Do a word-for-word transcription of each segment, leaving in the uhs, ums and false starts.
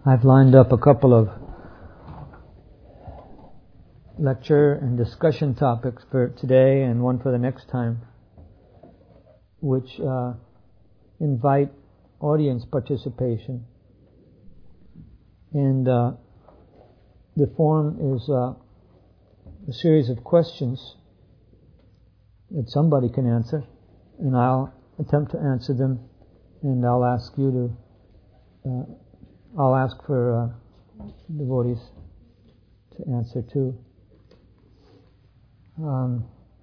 I've lined up a couple of lecture and discussion topics for today and one for the next time, which uh, invite audience participation. And uh, the form is uh, a series of questions that somebody can answer, and I'll attempt to answer them, and I'll ask you to, uh, I'll ask for uh, devotees to answer too. Um,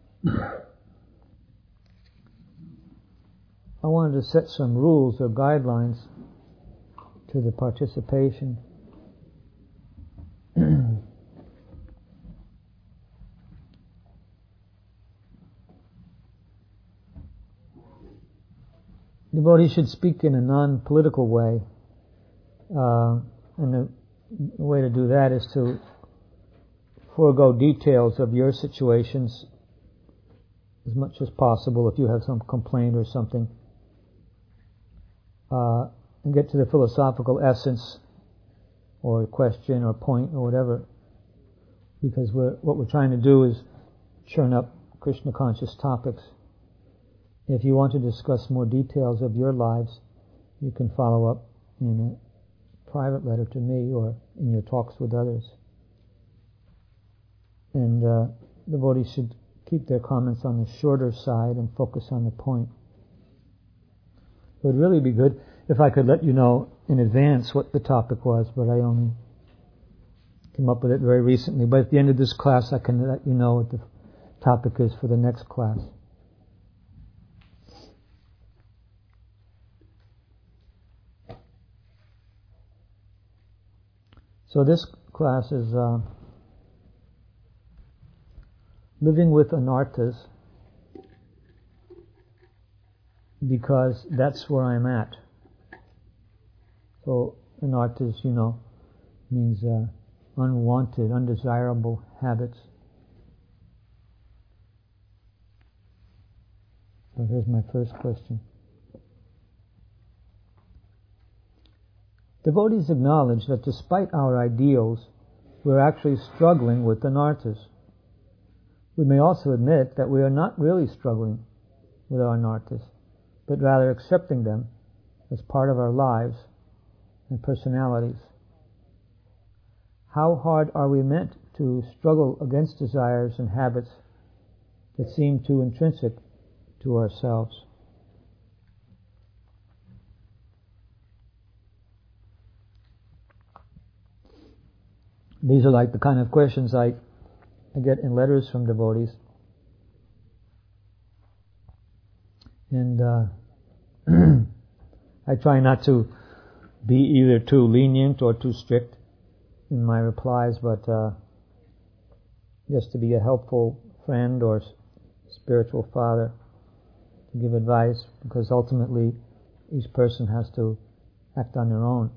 I wanted to set some rules or guidelines to the participation. Devotees should speak in a non-political way, uh, and the way to do that is to forego details of your situations as much as possible. If you have some complaint or something, uh, and get to the philosophical essence or question or point or whatever, because we're, what we're trying to do is churn up Krishna conscious topics. If you want to discuss more details of your lives, you can follow up in a private letter to me or in your talks with others. And uh, devotees should keep their comments on the shorter side and focus on the point. It would really be good if I could let you know in advance what the topic was, but I only came up with it very recently. But at the end of this class, I can let you know what the topic is for the next class. So this class is uh, living with anarthas, because that's where I'm at. So anarthas, you know, means uh, unwanted, undesirable habits. So here's my first question. Devotees acknowledge that despite our ideals, we're actually struggling with anarthas. We may also admit that we are not really struggling with our anarthas, but rather accepting them as part of our lives and personalities. How hard are we meant to struggle against desires and habits that seem too intrinsic to ourselves? These are like the kind of questions I, I get in letters from devotees. And uh, I try not to be either too lenient or too strict in my replies, but uh, just to be a helpful friend or spiritual father to give advice, because ultimately each person has to act on their own.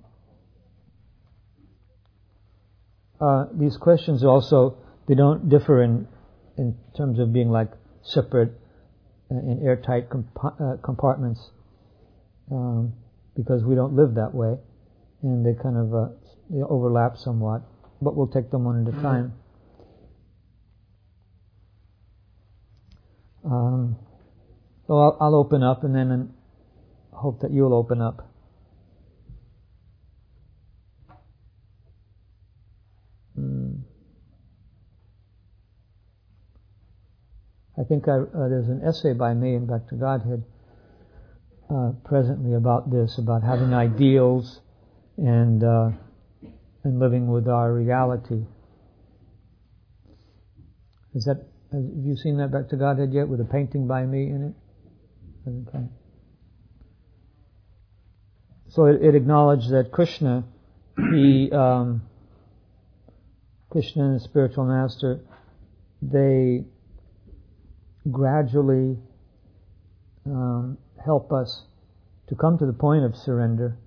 Uh, these questions also, they don't differ in in terms of being like separate uh, in airtight compa- uh, compartments, um, because we don't live that way, and they kind of uh, they overlap somewhat, but we'll take them one at a time. Um, so I'll, I'll open up, and then and hope that you'll open up. Mm. I think I, uh, there's an essay by me in Back to Godhead uh, presently about this, about having ideals and uh, and living with our reality. Is that, have you seen that Back to Godhead yet, with a painting by me in it? So it, it acknowledged that Krishna, he, um, Krishna and the spiritual master, they gradually um, help us to come to the point of surrender,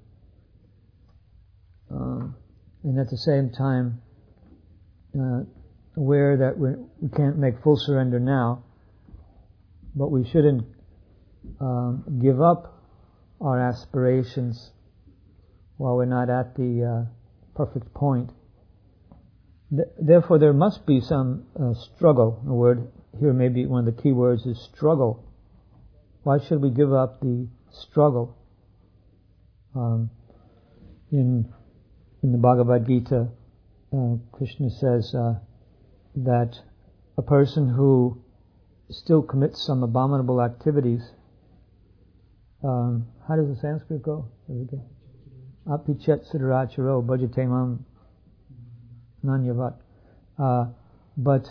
um, and at the same time uh, aware that we're, we can't make full surrender now, but we shouldn't um, give up our aspirations while we're not at the uh, perfect point. Th- therefore, there must be some uh, struggle. The word here, maybe one of the key words is struggle. Why should we give up the struggle? Um, in in the Bhagavad Gita, uh, Krishna says uh, that a person who still commits some abominable activities, um, how does the Sanskrit go? Apichet siddharacharo bhajate mam nanyavat. Uh, but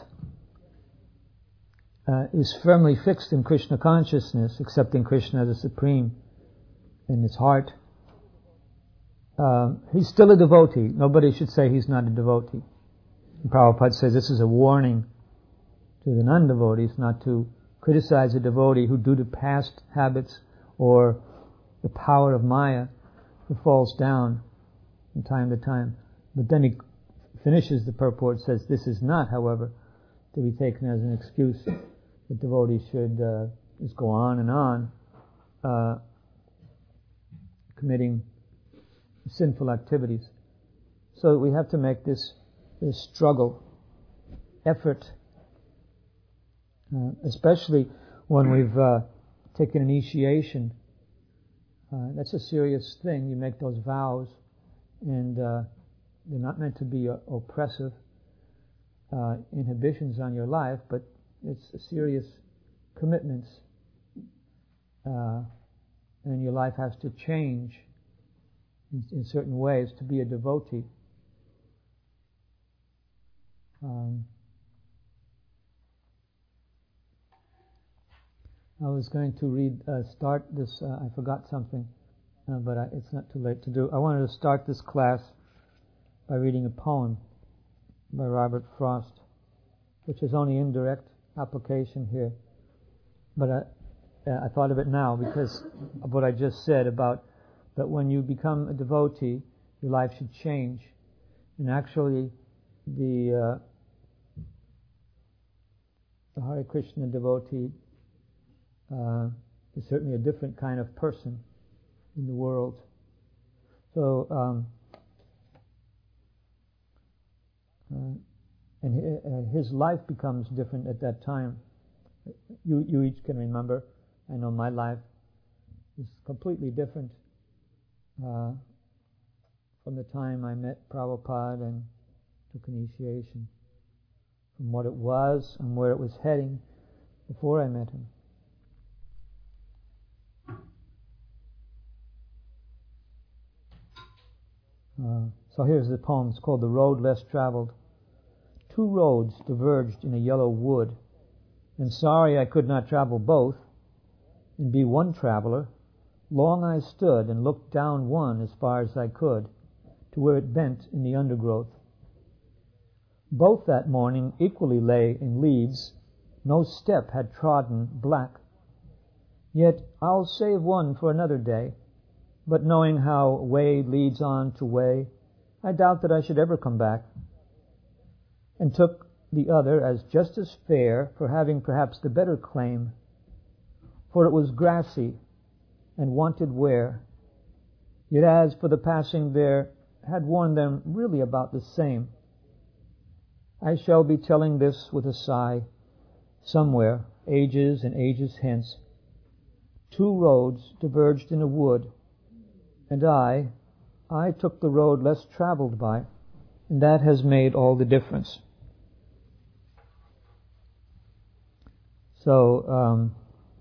uh, is firmly fixed in Krishna consciousness, accepting Krishna as the Supreme in his heart. Uh, he's still a devotee. Nobody should say he's not a devotee. And Prabhupada says this is a warning to the non-devotees not to criticize a devotee who, due to past habits or the power of Maya, who falls down from time to time. But then he finishes the purport, says this is not, however, to be taken as an excuse that devotees should uh, just go on and on uh, committing sinful activities. So we have to make this, this struggle, effort, uh, especially when we've uh, taken initiation. Uh, that's a serious thing. You make those vows, and uh, they're not meant to be uh, oppressive uh, inhibitions on your life, but it's a serious commitments, uh, and your life has to change in, in certain ways to be a devotee. Um, I was going to read, uh, start this, uh, I forgot something, uh, but I, it's not too late to do. I wanted to start this class by reading a poem by Robert Frost, which is only indirect application here. But I, uh, I thought of it now because of what I just said about that when you become a devotee, your life should change. And actually, the, uh, the Hare Krishna devotee Uh, is certainly a different kind of person in the world. So, um, uh, and hi- uh, his life becomes different at that time. You, you each can remember. I know my life is completely different uh, from the time I met Prabhupada and took initiation, from what it was and where it was heading before I met him. Uh, so here's the poem. It's called The Road Less Traveled. Two roads diverged in a yellow wood, and sorry I could not travel both and be one traveler. Long I stood and looked down one as far as I could to where it bent in the undergrowth. Both that morning equally lay in leaves, no step had trodden black. Yet I'll save one for another day. But knowing how way leads on to way, I doubt that I should ever come back. And took the other as just as fair for having perhaps the better claim, for it was grassy and wanted wear. Yet as for the passing there, had worn them really about the same. I shall be telling this with a sigh, somewhere, ages and ages hence. Two roads diverged in a wood, and I, I took the road less traveled by, and that has made all the difference. So, um,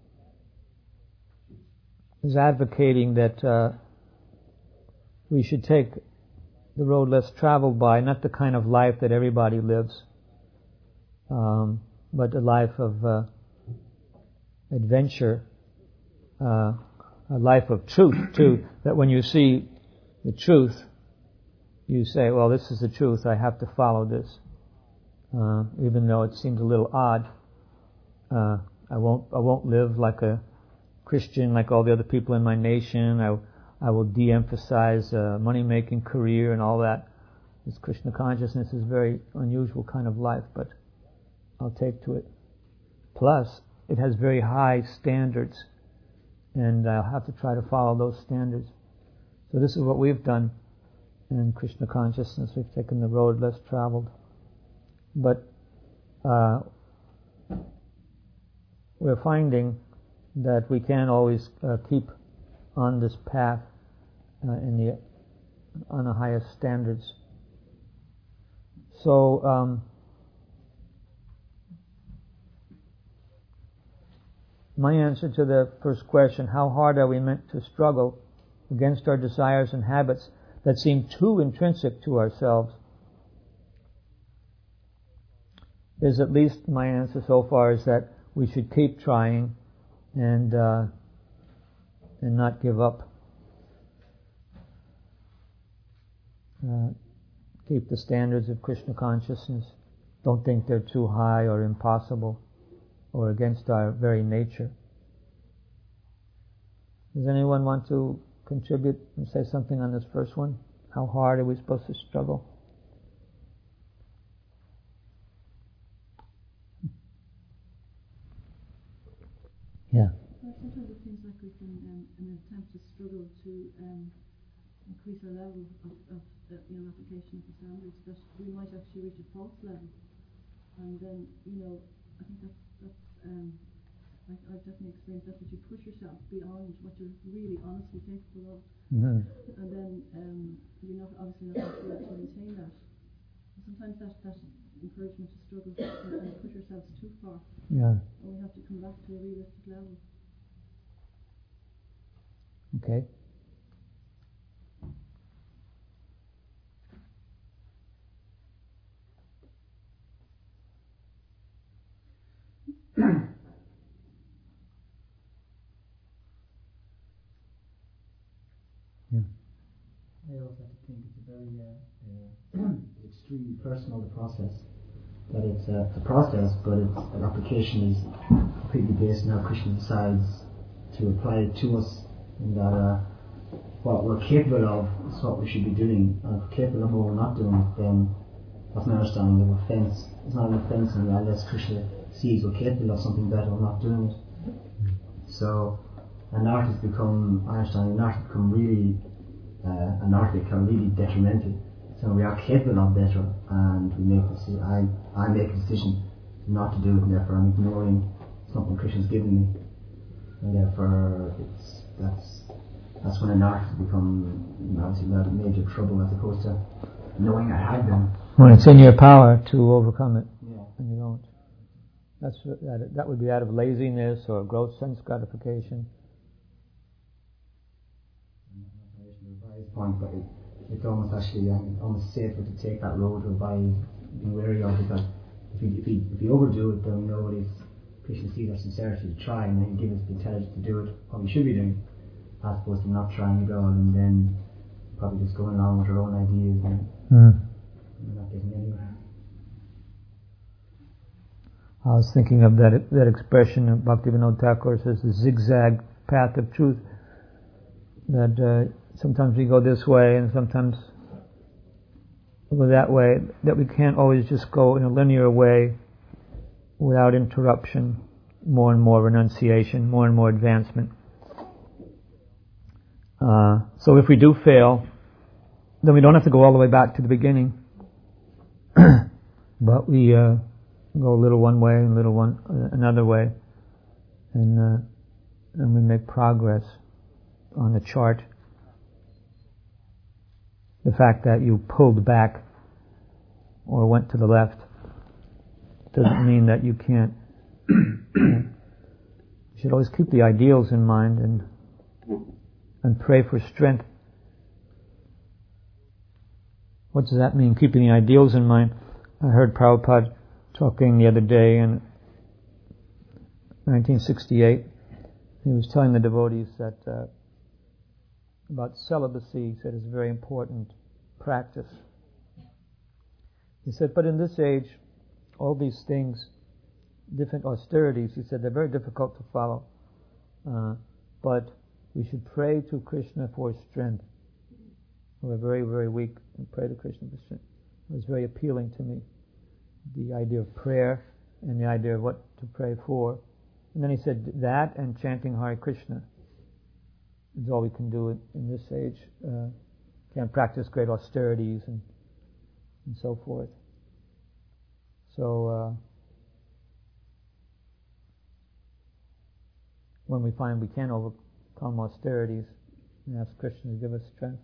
is advocating that uh, we should take the road less traveled by, not the kind of life that everybody lives, um, but a life of uh, adventure, uh, a life of truth, too, that when you see the truth, you say, well, this is the truth, I have to follow this. Uh, even though it seems a little odd, uh, I won't, I won't live like a Christian, like all the other people in my nation. I, I will de-emphasize uh, money-making career and all that. This Krishna consciousness is a very unusual kind of life, but I'll take to it. Plus, it has very high standards, and I'll have to try to follow those standards. So this is what we've done. in Krishna consciousness. We've taken the road less traveled. But uh, we're finding that we can't always uh, keep on this path uh, in the on the highest standards. So um, my answer to the first question, how hard are we meant to struggle against our desires and habits that seem too intrinsic to ourselves, is at least my answer so far is that we should keep trying and uh, and not give up. Uh, keep the standards of Krishna consciousness. Don't think they're too high or impossible or against our very nature. Does anyone want to contribute and say something on this first one? How hard are we supposed to struggle? Yeah. Well, sometimes it seems like we can, um, in an attempt to struggle to um, increase our level of, of uh, you know, application of the standards, that we might actually reach a false level, and then you know, I think that's that's um, I, I've definitely experienced that, that you push yourself beyond what you're really honestly capable of, Mm-hmm. and then um, you're not obviously not able to maintain that. And sometimes that that encouragement to struggle and push ourselves too far. Yeah. And we have to come back to a realistic level. Okay. Yeah. I also think it's a very uh, uh, extremely personal process. That it's a, a process, but its an application is completely based on how Krishna decides to apply it to us, and that uh, what we're capable of is what we should be doing, and if we're capable of what we're not doing, then that's my understanding of offence. It's not an offence unless Krishna sees we're capable of something better, we're not doing it. So an art has become, I understand, an art has become really, uh, an art that can really detrimental. So we are capable of better, and we make this. I I make a decision not to do it, and therefore I'm ignoring something Krishna's given me, and therefore it's that's that's when an art has become, you know, obviously a major trouble, as opposed to knowing I had them. When it's in your power to overcome it, Yeah. and you don't. That's that. That would be out of laziness or gross sense gratification. Point, but it, it's almost actually um, almost safer to take that road by being wary of, because if you, if you if you overdo it, then nobody's Krishna sees our sincerity to try, and then give us the intelligence to do it what we should be doing, as opposed to not trying at all, and then probably just going along with our own ideas and Mm. not getting anywhere. I was thinking of that that expression of Bhaktivinoda Thakur says the zigzag path of truth. That uh, sometimes we go this way and sometimes we go that way. That we can't always just go in a linear way without interruption. More and more renunciation, more and more advancement. Uh, so if we do fail, then we don't have to go all the way back to the beginning. But we uh, go a little one way and a little one uh, another way, and uh, and we make progress on the chart. The fact that you pulled back or went to the left doesn't mean that you can't. You should always keep the ideals in mind and and pray for strength. What does that mean, keeping the ideals in mind? I heard Prabhupada talking the other day in nineteen sixty-eight. He was telling the devotees that uh, about celibacy. He said it's a very important practice. He said, but in this age, all these things, different austerities, he said, they're very difficult to follow. Uh, but we should pray to Krishna for strength. We're very, very weak, and pray to Krishna for strength. It was very appealing to me, the idea of prayer and the idea of what to pray for. And then he said that and chanting Hare Krishna is all we can do in, in this age. Uh, can't practice great austerities and and so forth. So uh, when we find we can't overcome austerities, we ask Krishna to give us strength.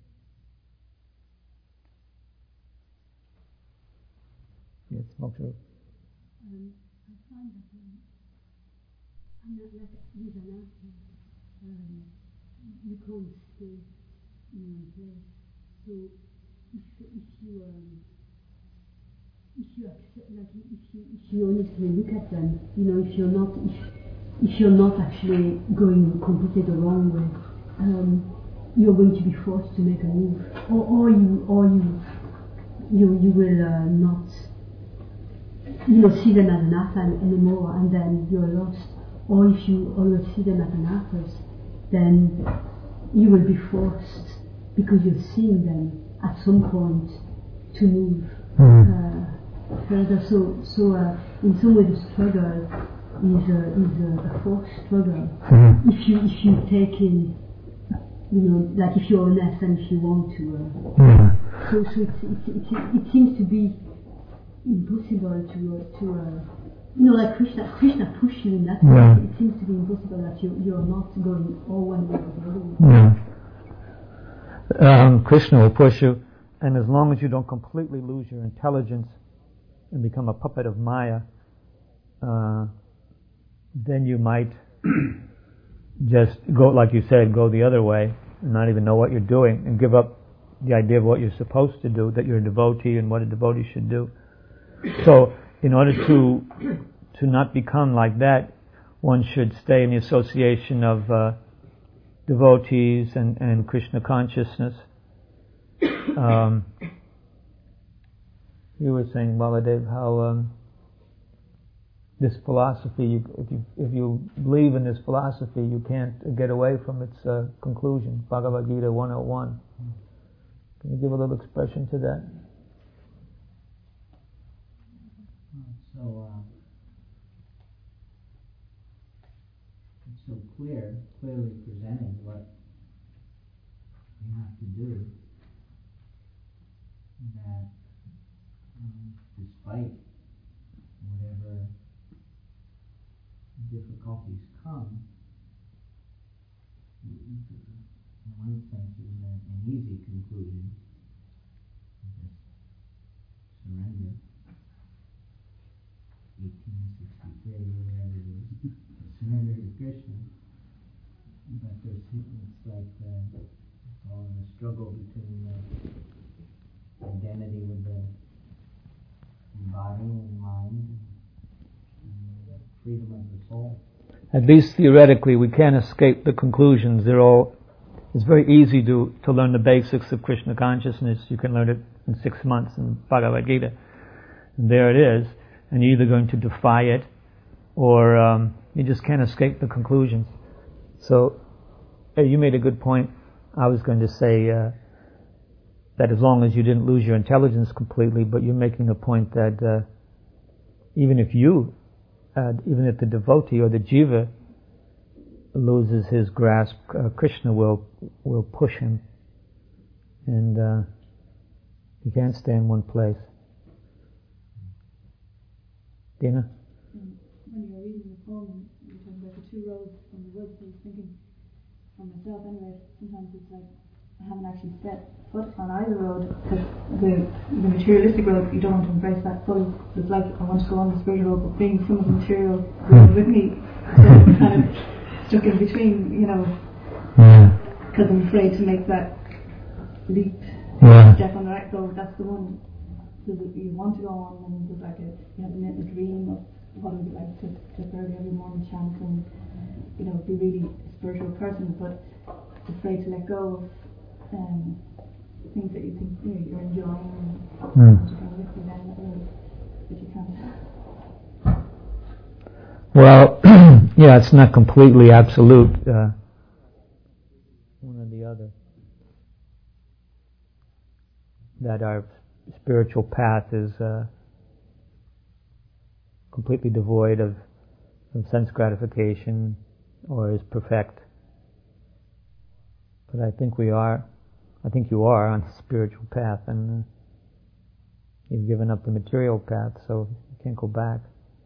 Yes, Moksha. Um, I find that um, I'm not like with an actor. Um, you can't stay in one place. So if if you um, if you accept, like if you if you honestly look at them, you know, if you're not if if you're not actually going completely the wrong way, um, you're going to be forced to make a move, or or you or you you you will uh, not. You know, see them as an atha anymore, and then you're lost. Or if you always see them as an athas, then you will be forced, because you're seeing them at some point, to move mm. uh, further. So, so uh, in some way, the struggle is a, is a, a forced struggle. Mm. If you if you take in, you know, like if you're honest and if you want to. Uh, mm. So, so it's, it's, it's, it seems to be impossible to uh, to uh, you know, like Krishna Krishna push you in that yeah. way. It seems to be impossible that you you're not going all one way or the other way. Yeah. Um, Krishna will push you, and as long as you don't completely lose your intelligence and become a puppet of Maya, uh, then you might just go, like you said, go the other way and not even know what you're doing, and give up the idea of what you're supposed to do, that you're a devotee and what a devotee should do. So, in order to to not become like that, one should stay in the association of uh, devotees and, and Krishna consciousness. Um, you were saying, Baladev, how um, this philosophy, you, if you if you believe in this philosophy, you can't get away from its uh, conclusion. Bhagavad Gita one oh one. Can you give a little expression to that? So uh, it's so clear, clearly presented what we have to do, that um, despite whatever difficulties come, in one sense is an, an easy conclusion. Just surrender. eighteen sixty-three, whatever it is, surrender to Krishna. But there's, it's like uh, it's all in a struggle between the identity with the body and mind and the freedom of the soul. At least theoretically, we can't escape the conclusions. They're all. It's very easy to to learn the basics of Krishna consciousness. You can learn it in six months in Bhagavad Gita, and there it is. And you're either going to defy it, or um, you just can't escape the conclusions. So, hey, you made a good point. I was going to say uh, that as long as you didn't lose your intelligence completely, but you're making a point that uh, even if you, uh, even if the devotee or the jiva loses his grasp, uh, Krishna will will push him, and uh, he can't stay in one place. Dina? When you were reading the poem, you were talking about the two roads from the woods. I was thinking, for myself anyway, sometimes it's like I haven't actually set foot on either road, because the, the materialistic road, you don't want to embrace that fully. It's like I want to go on the spiritual road, but bring some of the material road with me, so I'm kind of stuck in between, you know, because I'm afraid to make that leap, yeah. step on the right road. That's the one. So that you want to go on, and there's like a, you have a dream of what it would be like to, to early every morning chant and, you know, be really a spiritual person, but afraid to let go of um, things that you think, you know, you're enjoying and mm. you can live with them, but you can't. Well, yeah, it's not completely absolute, uh, one or the other. That our spiritual path is uh, completely devoid of, of sense gratification or is perfect. But I think we are I think you are on the spiritual path, and uh, you've given up the material path, so you can't go back.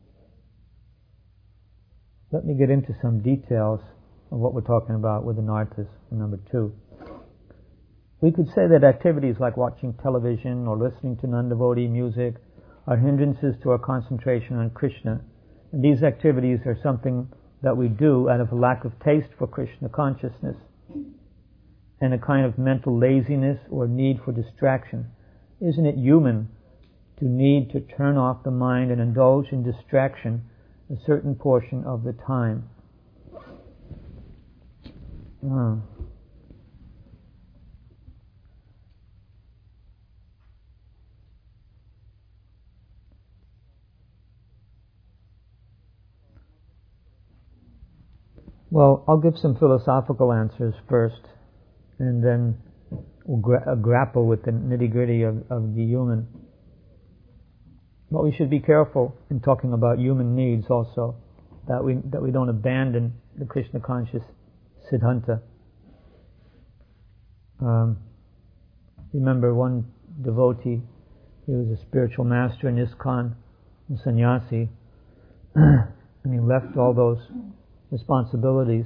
Let me get into some details of what we're talking about with anarthas, number two. We could say that activities like watching television or listening to non-devotee music are hindrances to our concentration on Krishna. And these activities are something that we do out of a lack of taste for Krishna consciousness and a kind of mental laziness or need for distraction. Isn't it human to need to turn off the mind and indulge in distraction a certain portion of the time? Oh. Well, I'll give some philosophical answers first, and then we'll gra- grapple with the nitty-gritty of, of the human. But we should be careful in talking about human needs also, that we that we don't abandon the Krishna conscious Siddhanta. Um, remember one devotee, he was a spiritual master in ISKCON, a sannyasi, and he left all those responsibilities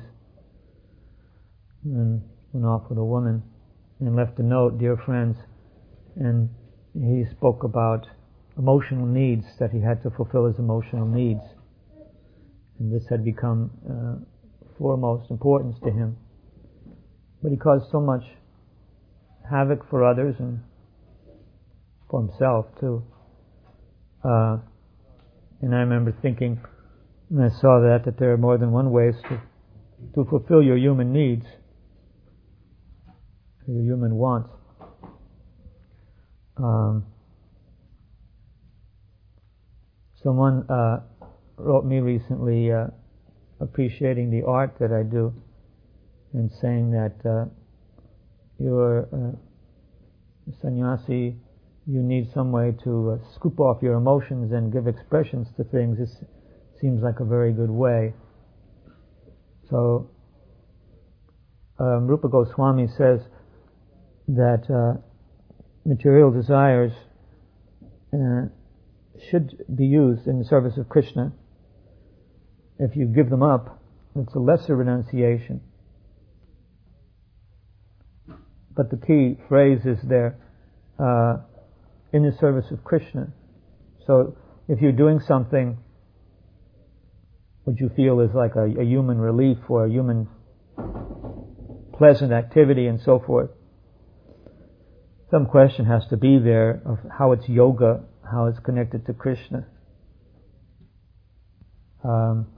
and went off with a woman and left a note, dear friends, and he spoke about emotional needs, that he had to fulfill his emotional needs, and this had become uh, foremost importance to him. But he caused so much havoc for others and for himself too. Uh, and I remember thinking, and I saw that, that there are more than one ways to, to fulfill your human needs, your human wants. Um, someone uh, wrote me recently uh, appreciating the art that I do and saying that uh, you're uh, a sannyasi, you need some way to uh, scoop off your emotions and give expressions to things. This seems like a very good way. So um, Rupa Goswami says that uh, material desires uh, should be used in the service of Krishna. If you give them up, it's a lesser renunciation. But the key phrase is there, uh, in the service of Krishna. So if you're doing something what you feel is like a, a human relief or a human pleasant activity and so forth, some question has to be there of how it's yoga, how it's connected to Krishna. Um,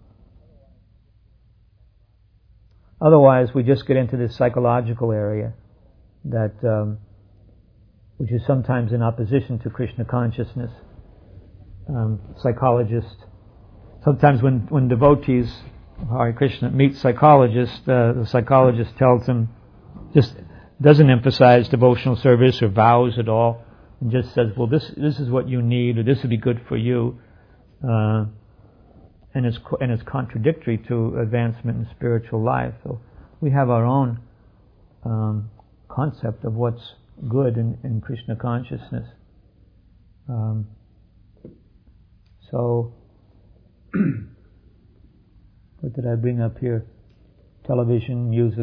otherwise, we just get into this psychological area that, um, which is sometimes in opposition to Krishna consciousness. Um, psychologists, sometimes when, when devotees, Hare Krishna, meet psychologists, uh, the psychologist tells them, just doesn't emphasize devotional service or vows at all, and just says, well, this this is what you need, or this would be good for you, uh, and it's and it's contradictory to advancement in spiritual life. So we have our own um, concept of what's good in, in Krishna consciousness. Um, so, what did I bring up here? Television, music.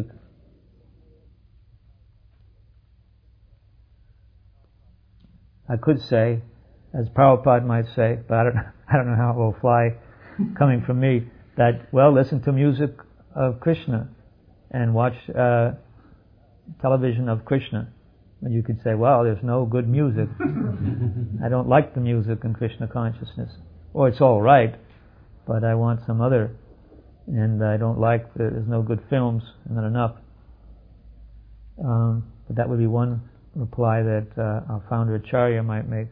I could say, as Prabhupada might say, but I don't, I don't know how it will fly coming from me, that, well, listen to music of Krishna and watch uh, television of Krishna. And you could say, well, there's no good music. I don't like the music in Krishna consciousness. Or it's all right, but I want some other. And I don't like, the, there's no good films, not enough. Um, but that would be one reply that uh, our founder Acharya might make.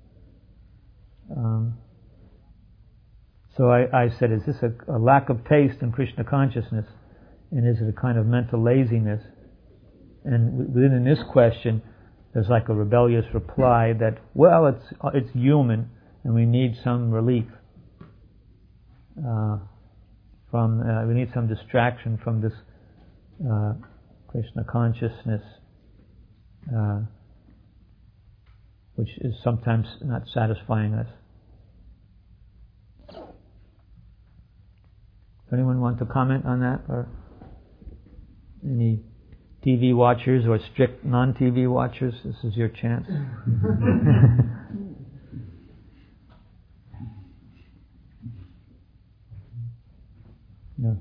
Um, so I, I said, is this a, a lack of taste in Krishna consciousness? And is it a kind of mental laziness? And within this question, there's like a rebellious reply that, well, it's it's human, and we need some relief uh, from, uh, we need some distraction from this uh, Krishna consciousness. uh, which is sometimes not satisfying us. Anyone want to comment on that, or any T V watchers or strict non-T V watchers? This is your chance. No.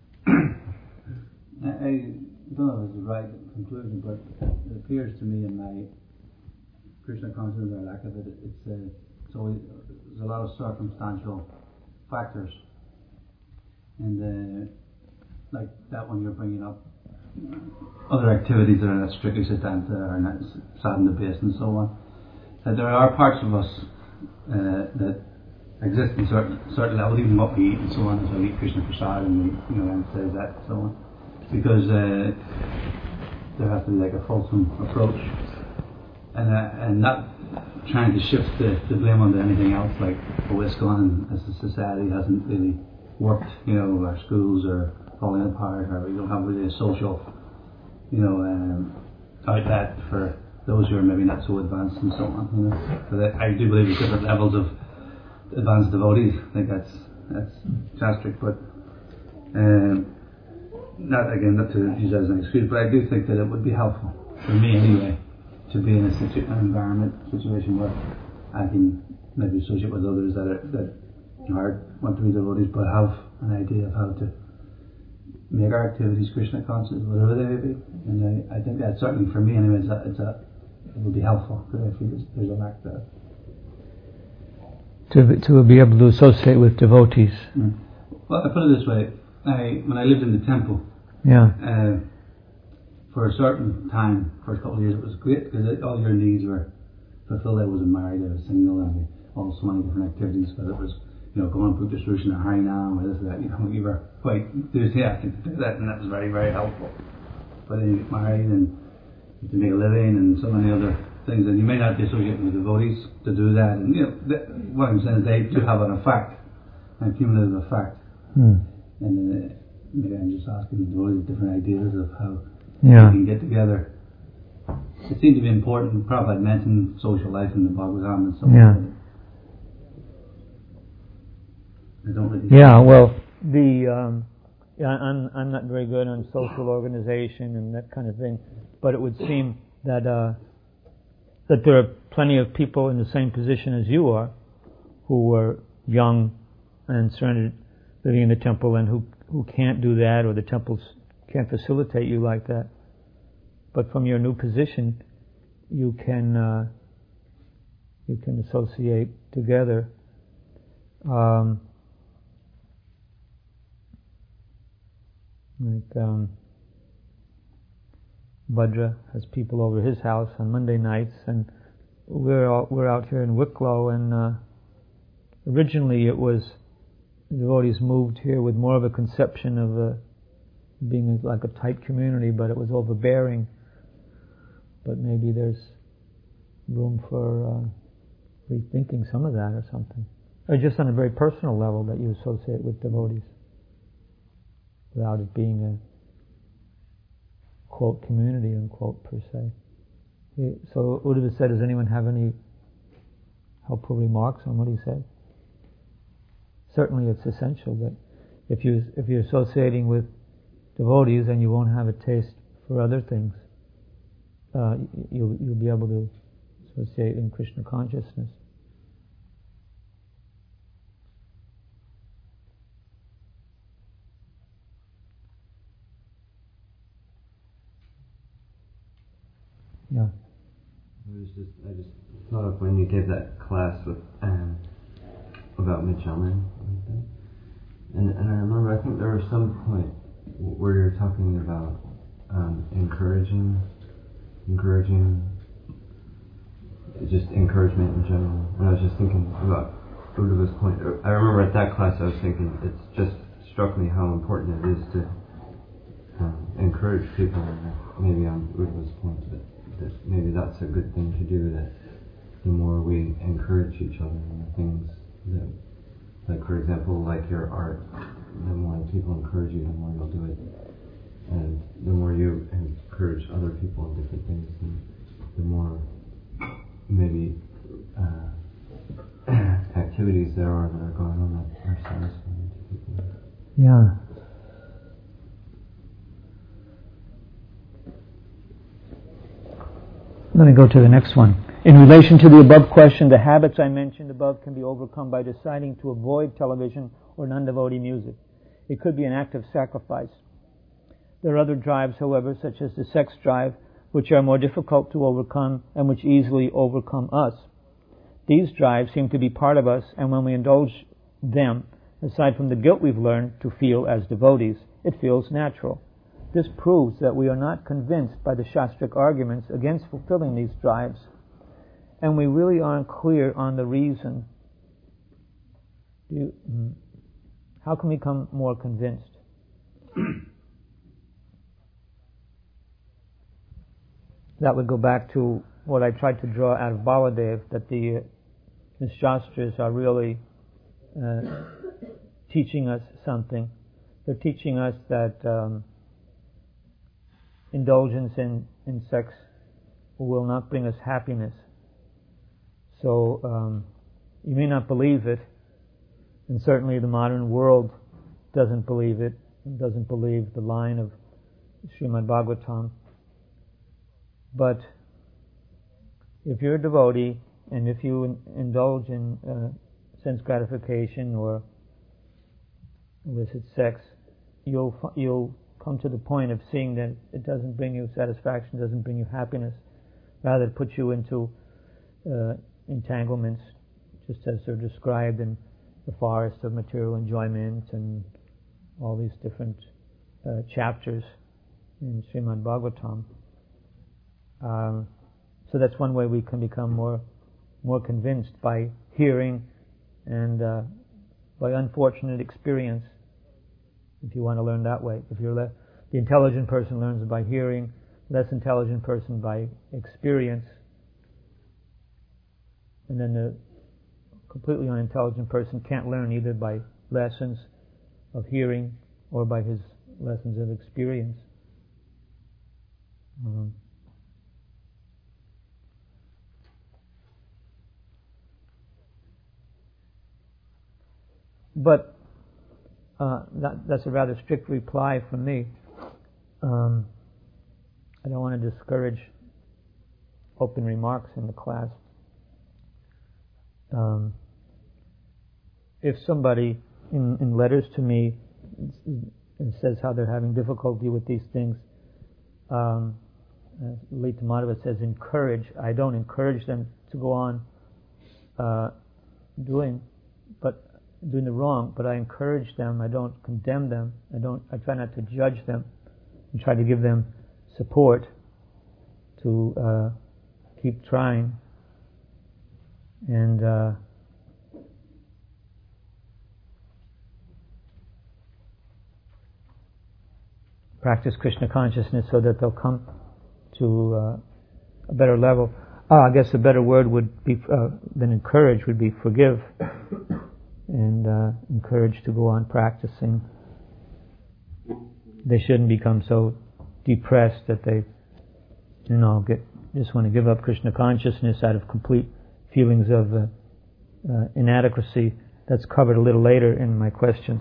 I, I don't know if it's the right conclusion, but it appears to me in my Krishna consciousness or lack of it, it's uh, it's always there's a lot of circumstantial factors, and uh, like that one you're bringing up, other activities that are not strictly Siddhanta are not sadhana based and so on. That there are parts of us uh, that exist in certain certain levels, even what we eat and so on. So we eat Krishna Prasad and we, you know, emphasize that and so on, because uh, there has to be like a fulsome approach, and uh, and not trying to shift the, the blame onto anything else, like oh, ISKCON as a society hasn't really worked, you know, our schools are falling apart, or we don't have really a social, you know, um, outlet for those who are maybe not so advanced and so on. You know, but I, I do believe there's different levels of advanced devotees. I think that's that's shastric, but um, not again not to use that as an excuse, but I do think that it would be helpful for me anyway to be in a situ- an environment situation where I can maybe associate with others that are that are want to be devotees, but have an idea of how to make our activities Krishna conscious, whatever they may be. And I, I think that certainly for me anyway, it's a, it's a it would be helpful, because I feel there's, there's a lack there. To to be able to associate with devotees. Mm. Well, I put it this way: I when I lived in the temple, yeah, uh, for a certain time, first couple of years, it was great because it, all your needs were fulfilled. I wasn't married; I was single, and all so many different activities. Whether it was, you know, going to Puja or Harinam or this or that, you know, we were quite enthusiastic to do that, and that was very, very helpful. But then you get married and you have to make a living and so many other things, and you may not be associated with devotees to do that. And you know, th- what I'm saying is they do have an effect, an cumulative effect. Hmm. And uh, maybe I'm just asking the devotees different ideas of how yeah. we can get together. It seemed to be important. Prabhupada mentioned social life in the Bhagavatam and so yeah. on. I don't really yeah, well, the um, yeah, I'm I'm not very good on social organization and that kind of thing, but it would seem that uh, that there are plenty of people in the same position as you are, who are young and surrendered, living in the temple, and who who can't do that, or the temples can't facilitate you like that. But from your new position, you can uh, you can associate together. Um, Like um, Bhadra has people over his house on Monday nights, and we're all, we're out here in Wicklow. And uh, originally, it was the devotees moved here with more of a conception of a, being like a tight community, but it was overbearing. But maybe there's room for uh, rethinking some of that or something, or just on a very personal level that you associate with devotees, without it being a quote community unquote per se. So Uddhava said, does anyone have any helpful remarks on what he said? Certainly it's essential that if you if you're associating with devotees, then you won't have a taste for other things. Uh, you'll you'll be able to associate in Krishna consciousness. Yeah. It was just, I just thought of when you gave that class with um, about Mitchellman, and and I remember I think there was some point where you're talking about um, encouraging, encouraging, just encouragement in general. And I was just thinking about Uddhava's point. I remember at that class I was thinking it's just struck me how important it is to um, encourage people. Maybe on Uddhava's point that. That maybe that's a good thing to do, that the more we encourage each other in the things that, like for example, like your art, the more people encourage you, the more you'll do it. And the more you encourage other people in different things, then Let me go to the next one. In relation to the above question, the habits I mentioned above can be overcome by deciding to avoid television or non-devotee music. It could be an act of sacrifice. There are other drives, however, such as the sex drive, which are more difficult to overcome and which easily overcome us. These drives seem to be part of us, and when we indulge them, aside from the guilt we've learned to feel as devotees, it feels natural. This proves that we are not convinced by the Shastric arguments against fulfilling these drives, and we really aren't clear on the reason. Do you, how can we become more convinced? That would go back to what I tried to draw out of Baladev, that the, uh, the Shastras are really uh, teaching us something. They're teaching us that um, indulgence in, in sex will not bring us happiness. So um, you may not believe it, and certainly the modern world doesn't believe it, doesn't believe the line of Srimad Bhagavatam. But if you're a devotee, and if you in, indulge in uh, sense gratification or illicit sex, you'll you'll come to the point of seeing that it doesn't bring you satisfaction, doesn't bring you happiness. Rather, it puts you into uh, entanglements, just as they're described in the forest of material enjoyment and all these different uh, chapters in Srimad Bhagavatam. Um, so that's one way we can become more more convinced, by hearing and uh, by unfortunate experience, if you want to learn that way. If you're le- the intelligent person learns by hearing, less intelligent person by experience, and then the completely unintelligent person can't learn either by lessons of hearing or by his lessons of experience. Um, But uh, that, that's a rather strict reply from me. Um, I don't want to discourage open remarks in the class. Um, if somebody in, in letters to me and says how they're having difficulty with these things, um, Lita Madhava says encourage. I don't encourage them to go on uh, doing, but doing the wrong, but I encourage them. I don't condemn them. I don't. I try not to judge them, and try to give them support to uh, keep trying. And uh, practice Krishna consciousness so that they'll come to uh, a better level. Oh, I guess a better word would be uh, than encourage would be forgive. And uh, encouraged to go on practicing. They shouldn't become so depressed that they, you know, get just want to give up Krishna consciousness out of complete feelings of uh, uh, inadequacy. That's covered a little later in my questions.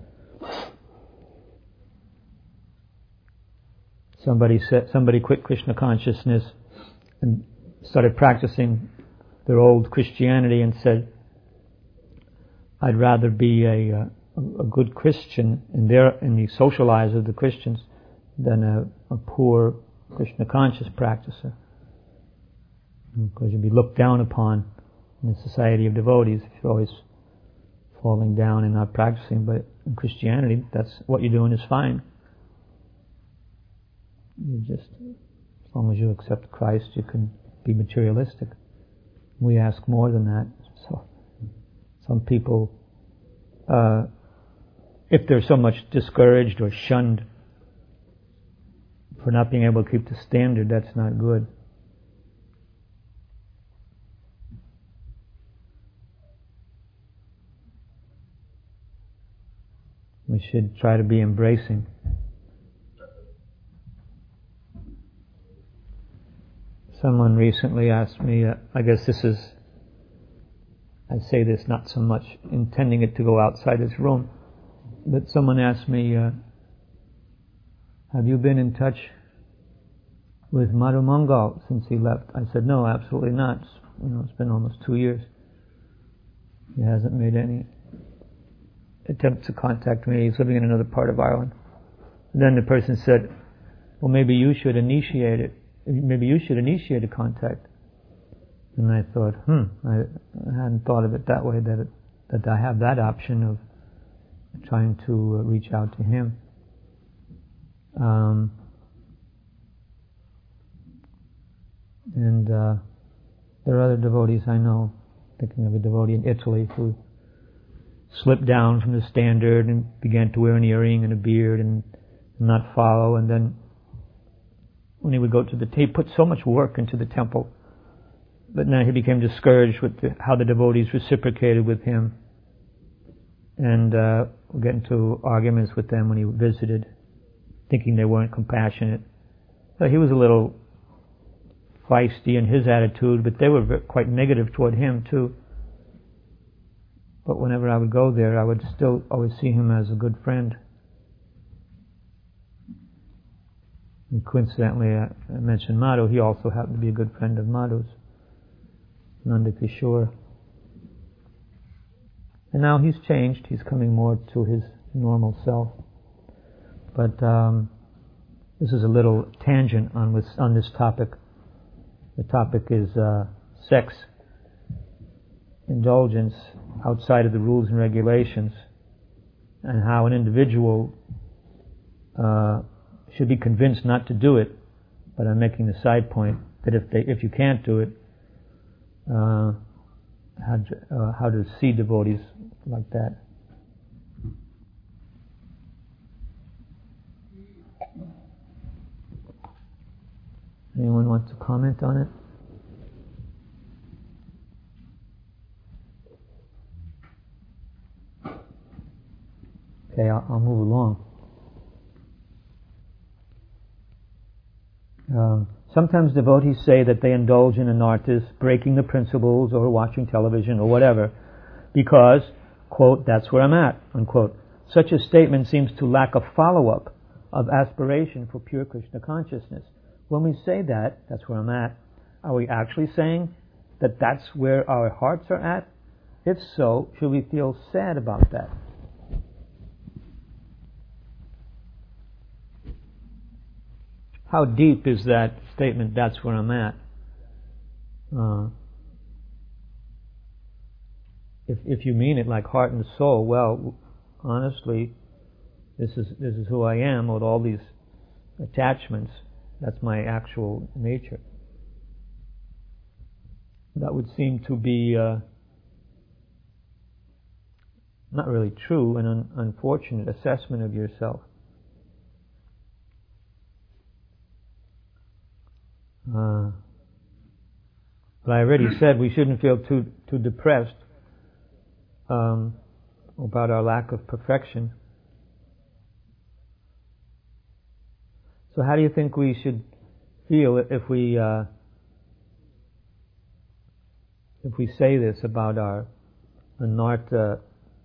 Somebody said somebody quit Krishna consciousness and started practicing their old Christianity and said, I'd rather be a, a, a good Christian in their in the social eyes of the Christians than a, a poor Krishna conscious practicer, because you'd be looked down upon in the society of devotees if you're always falling down and not practicing. But in Christianity, that's what you're doing is fine. You just, as long as you accept Christ, you can be materialistic. We ask more than that. So. Some people, uh, if they're so much discouraged or shunned for not being able to keep the standard, that's not good. We should try to be embracing. Someone recently asked me, uh, I guess this is I say this not so much intending it to go outside this room, but someone asked me, uh, have you been in touch with Madhu Mangal since he left? I said, no, absolutely not. It's, you know, it's been almost two years. He hasn't made any attempt to contact me. He's living in another part of Ireland. And then the person said, well, maybe you should initiate it. Maybe you should initiate a contact. And I thought, hmm, I, I hadn't thought of it that way, that it, that I have that option of trying to uh, reach out to him. Um, and uh, there are other devotees I know, thinking of a devotee in Italy who slipped down from the standard and began to wear an earring and a beard and not follow, and then when he would go to the, he put so much work into the temple, but now he became discouraged with the, how the devotees reciprocated with him, and uh, would get into arguments with them when he visited, thinking they weren't compassionate. So he was a little feisty in his attitude, but they were very, quite negative toward him too. But whenever I would go there, I would still always see him as a good friend. And coincidentally, I, I mentioned Madhu. He also happened to be a good friend of Madhu's, Nanda Kishore. And now he's changed. He's coming more to his normal self. But um, this is a little tangent on this, on this topic. The topic is uh, sex indulgence outside of the rules and regulations, and how an individual uh, should be convinced not to do it. But I'm making the side point that if they, if you can't do it, uh, how to, uh, how to see devotees like that. Anyone want to comment on it? Okay, I'll, I'll move along. Um, sometimes devotees say that they indulge in anarthas, breaking the principles, or watching television, or whatever, because, quote, that's where I'm at, unquote. Such a statement seems to lack a follow-up of aspiration for pure Krishna consciousness. When we say that, that's where I'm at, are we actually saying that that's where our hearts are at? If so, should we feel sad about that? How deep is that statement, that's where I'm at? Uh, if if you mean it like heart and soul, well, honestly, this is this is who I am with all these attachments. That's my actual nature. That would seem to be uh, not really true, an un- unfortunate assessment of yourself. Uh, but I already said we shouldn't feel too too depressed um, about our lack of perfection. So how do you think we should feel if we uh, if we say this about our anartha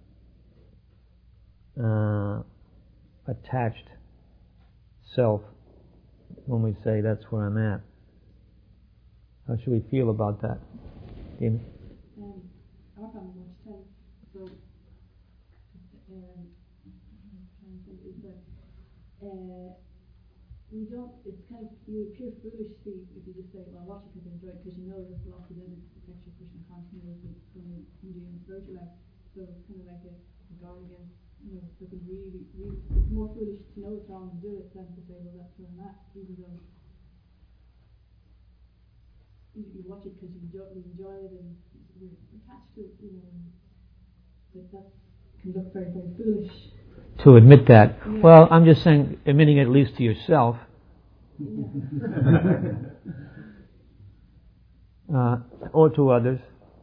uh, attached self, when we say that's where I'm at? How should we feel about that? Amy? Um, our family much time, so um, I'm trying to think is that uh, we don't. It's kind of you appear foolish if you just say, "Well, watch it because I enjoy it," because you know there's lots of it affects your Krishna consciousness when you do in spiritual life. So it's kind of like a, a guard against, you know, looking really, really. It's more foolish to know it's wrong to do it than to say, "Well, that's where I'm at," even though. You watch it because you enjoy, you enjoy it and you're attached to it, you know. But that can look very, very foolish. To admit that. Yeah. Well, I'm just saying, admitting it at least to yourself. Yeah. uh, or to others.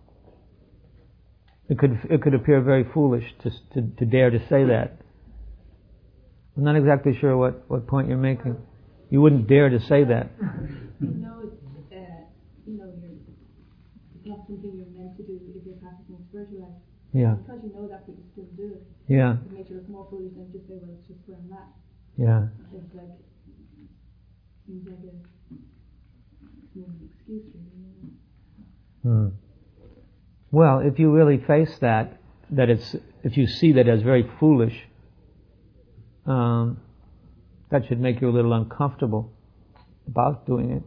It could it could appear very foolish to, to to dare to say that. I'm not exactly sure what, what point you're making. You wouldn't dare to say that. You know, it's, uh, you know, you're, it's not something you're meant to do if you're practicing spiritual life. Yeah. Because you know that, but you still do it. Yeah. It makes you look more foolish than just say, "Well, it's just where I'm at." Yeah. It's like, seems like a it's more an excuse, really. You know? Hmm. Well, if you really face that, that it's, if you see that as very foolish, um, that should make you a little uncomfortable about doing it.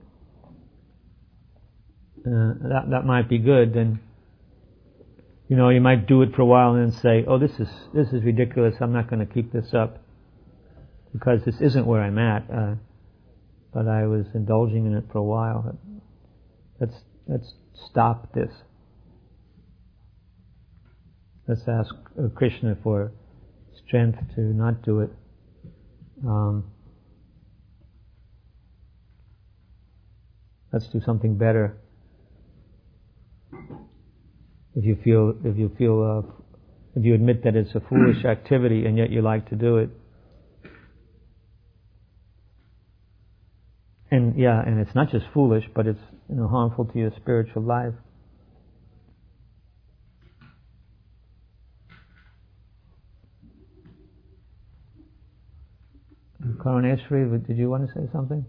Uh, that that might be good. Then, you know, you might do it for a while and then say, "Oh, this is this is ridiculous. I'm not going to keep this up because this isn't where I'm at." Uh, but I was indulging in it for a while. Let's let's stop this. Let's ask uh, Krishna for strength to not do it. Um, let's do something better. If you feel, if you feel, uh, if you admit that it's a foolish activity and yet you like to do it, and yeah, and it's not just foolish, but it's, you know, harmful to your spiritual life. Karaneshwari, did you want to say something?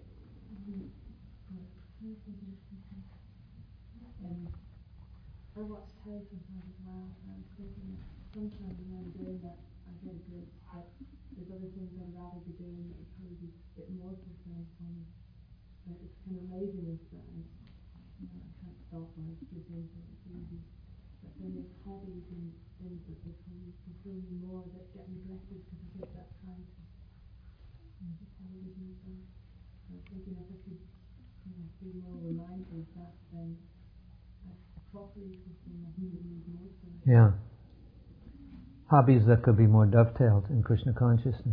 I watch telly sometimes as well, and I'm thinking that sometimes when I'm doing that, I get a glimpse that there's other things I'd rather be doing that would probably be a bit more fulfilling for me. But it's kind of laziness that I, you know, I can't stop or I give in to it's easy. But then there's hobbies and things that would probably fulfill me more that get neglected because I take that time to, you know, just follow with myself. So I'm thinking if I could, you know, be more reminded of that, then yeah. Hobbies that could be more dovetailed in Krishna consciousness.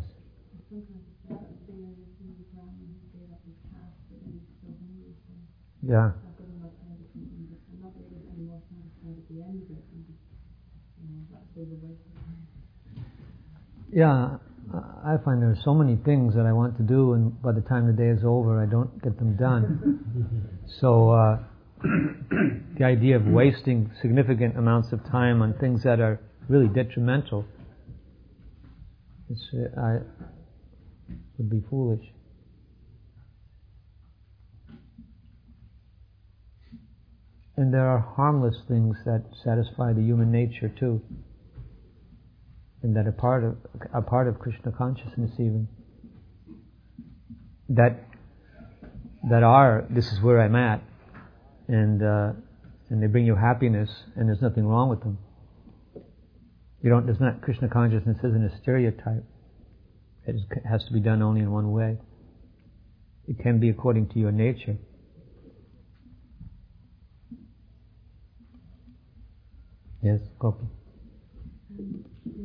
Yeah. Yeah, I find there are so many things that I want to do, and by the time the day is over, I don't get them done. So, uh, the idea of wasting significant amounts of time on things that are really detrimental, it's, uh, I, would be foolish. And there are harmless things that satisfy the human nature too, and that are part of are part of Krishna consciousness even. That that are this is where I'm at, and uh, and they bring you happiness, and there's nothing wrong with them. You don't. There's not Krishna consciousness isn't a stereotype. It is, has to be done only in one way. It can be according to your nature. Yes, Gopi. Um,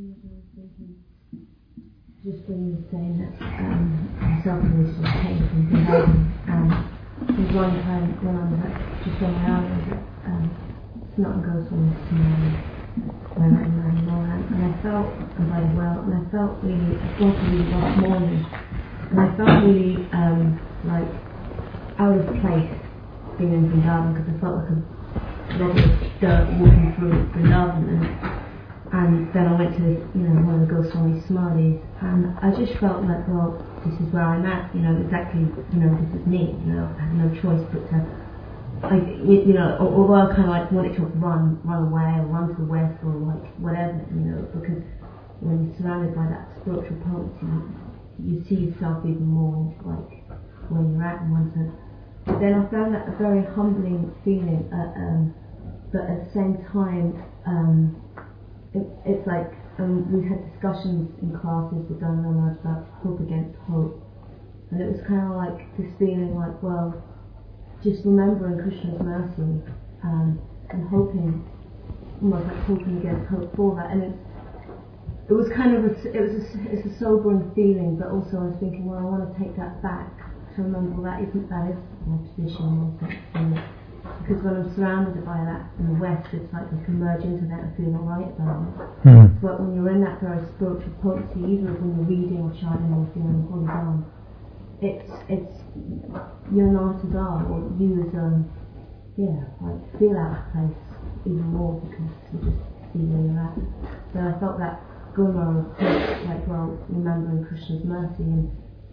just when you were saying that um, self-image came from Vrindavan, um, there was one time when I was at, just on my own, I was at um, Sanatana Goswami's Samadhi, where I am anymore, and I felt very well, and I felt really, I thought really last morning, and I felt really um, like out of place being in Vrindavan, because I felt like a lot of dirt walking through Vrindavan, and, and then I went to this, you know, one of the Goswami Samadhis, and I just felt like, well, this is where I'm at, you know, exactly, you know, this is me, you know, I had no choice but to, like, you, you know, although I kind of like wanted to run, run away, or run to the west, or like whatever, you know, because when you're surrounded by that spiritual potency, you see yourself even more like where you're at in one sense. But then I found that a very humbling feeling, uh, um, but at the same time, um, it, it's like um, we've had discussions in classes with Dhamma Maharaj about hope against hope, and it was kind of like this feeling like, well, just remembering Krishna's mercy um, and hoping, almost like hoping against hope for that, and it, it was kind of a, it was a, it's a sobering feeling, but also I was thinking, well, I want to take that back to remember well, that isn't that is my position, because when I'm surrounded by that in the West, it's like I can merge into that and feel alright about it. Mm. But when you're in that very spiritual potency, either when you're reading or chanting or feeling holy down, it's it's you're not as are, or you as um yeah, like feel out of place even more because you just see where you're at. So I felt that glimmer of hope, like well, remembering Krishna's mercy and